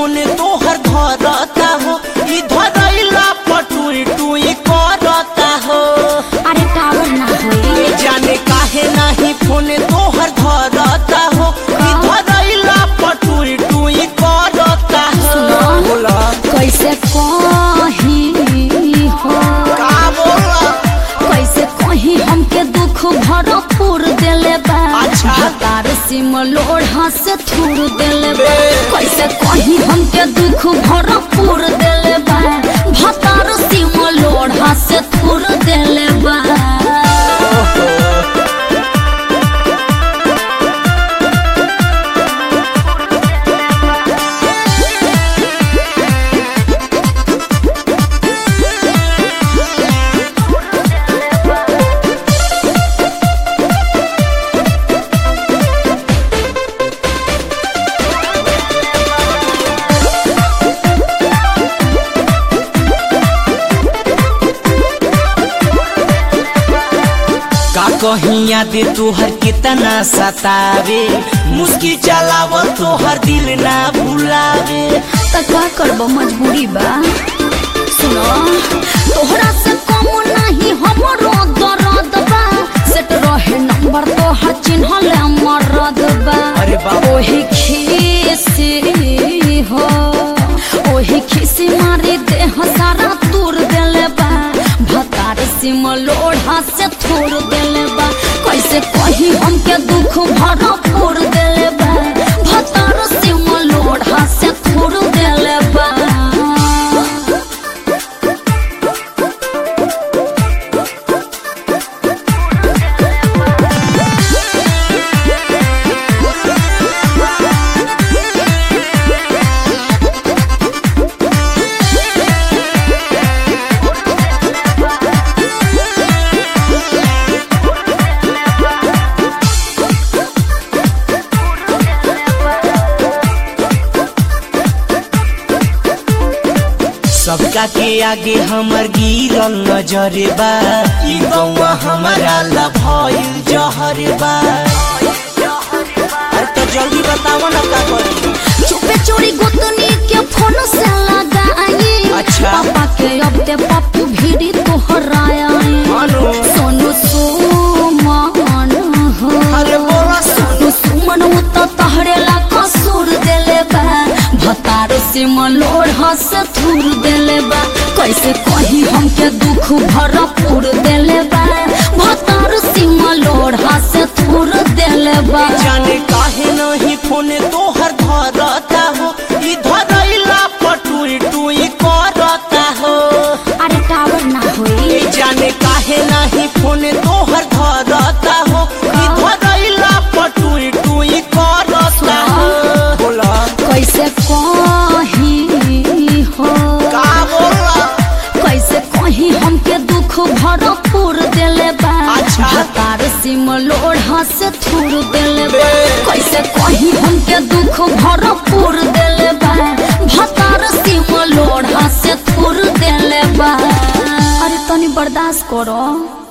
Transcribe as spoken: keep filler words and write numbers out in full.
Phone तोहर धरता हो ई धरैला पटुई टुई करता हो। अरे टावर ना होई जाने काहे नहीं फोन तोहर धरता हो ई धरैला पटुई टुई करता हो। बोला कैसे कही हो का बोला कैसे कही हमके दुख भरपूर देले बा। अच्छा तार सिम लोढ़ा से थूर देले बा। कैसे कही हमके दुख भरपूर देले बा। भतार सिम लोढ़ा से थूर देले बा। का कहीं याद तोहर कितना सतावे मुस्की चलाव तोहर दिल ना भुलावे। त का करबो मजबूरी बा। सुनो तोहरा से कम नहीं हमरो दर्द बा। सेट रहे नंबर तोहर चिन्हल मरद बा। अरे बाबा ओही खीसी हो ओही खीसी मारी देह सारा तूर देले बा। भतार सिम लोढ़ा से थोड़ देले बा। कैसे कही हमके दुख भरपूर देले बा। भतार सिम लोढ़ा से थोड़ देले बा। सबका के आगे हमर गिरल नजरे बा। ई गौवा हमारा ला भइल जहरे बा। अरे तो जल्दी बताओ ना का करी। चुपे चोरी गोतनी के फोन से लगाई। अच्छा पापा के अब ते पप्पू भीड़ी तोहराया। मानो सोनू सुमन हो अरे बोला सोनू सुमन वो तो तहरे ला कसूर देले बा। भतार सिम लोढ़ा से थूर देले बा। कैसे कही हमके दुख भरपूर देले बा। भतार सिम लोढ़ा से थूर देले बा। जाने काहे नहीं फोन तोहर धरता हो ई धरैला पटुई टुई करता हो। अरे टावर ना होई जाने काहे नहीं फोन तोहर धरता हो ई धरैला पटुई टुई करता हो। बोला कैसे कही हो का बोला कैसे कही हमके दुख भरपूर देले बा। अच्छा भतार सिम लोढ़ा से थूर देले बा। कैसे कही हमके दुख भरपूर देले बा। भतार सिम लोढ़ा से थूर देले बा। अरे तनी बर्दाश्त करो।